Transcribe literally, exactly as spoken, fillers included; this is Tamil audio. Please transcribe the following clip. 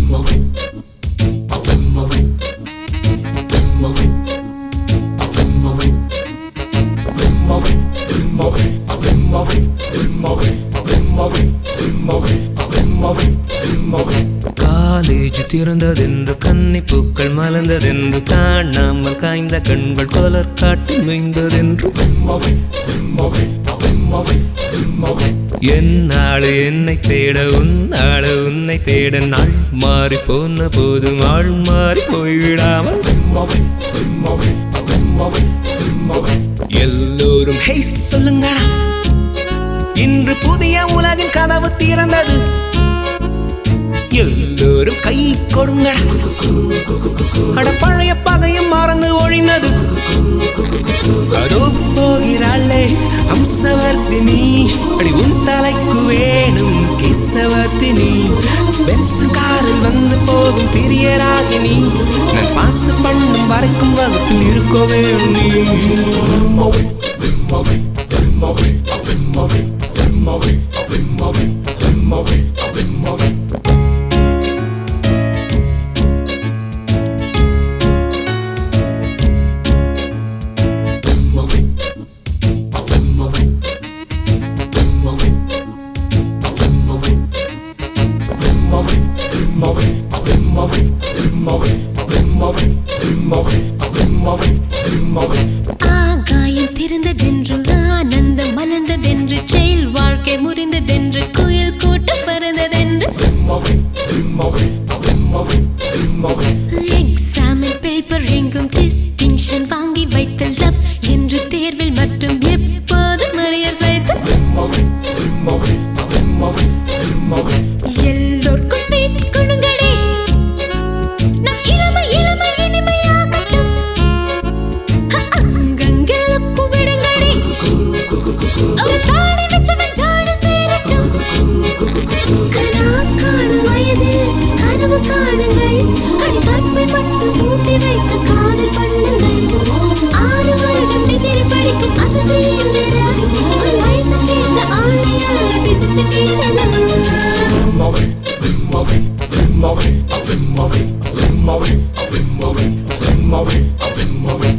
காலேஜ் திறந்ததென்று கன்னி பூக்கள் மலர்ந்ததென்று காணாமல் காய்ந்த கண்கள் கொலர் காட்டு மீந்ததென்று என்னாளு என்னை தேட உன்னாளு உன்னை தேட நாள் மாறி போன போதும் ஆள் மாறி போய்விடாமல் எல்லோரும் ஹே சொல்லுங்கடா, இன்று புதிய உலகின் கதவு திறந்தது, எல்லோரும் கை கொடுங்கடா, அட பழைய பகையும் மறந்து ஒழிந்தது. அதோ போகிறாளே அம்சவர்த்தினி, அடி உன் தலைக்கு வேணும் கேசவர்த்தினி, பென்சில் காரில் வந்து போகும் பிரியராகினி, நான் பாசு பண்ணும் வரைக்கும் வகுப்பில் இருக்க வேணும் நீ. ஆகாயம் திறந்ததென்று ஆனந்தம் மலர்ந்ததென்று செயல் வாழ்க்கை முறிந்ததென்று குயில் கூட்டம் பறந்ததென்று எக்ஸாமில் பேப்பர் எங்கும் டிஸ்டிங்ஷன் வாங்கி வைத்த லவ் என்று தேர்வில் மட்டும் எப்போதும் அரியர்ஸ் வைத்த எல்லோருக்கும் ஸ்வீட் கொடுங்கடே, நம் இளமை இளமை இனிமையாகட்டும், அங்கங்கெல்லாம் குவிடுங்கடே, ஒரு தாடி வச்சவன் ஜாடு சேரட்டும். கனா காணும் வயதில் கனவு காணுங்கள், அடி கற்பை பட்டு மூட்டி வைத்த காதல் பண்ணுங்கள். ஆறு வருடம் டிகிரி படிக்கும் அசதி என்கிற ஒரு வயசு கேட்ட ஆணையார் physics teacher. I've been moving, I've been moving, I've been moving, I've been moving, I've been moving, I've been moving.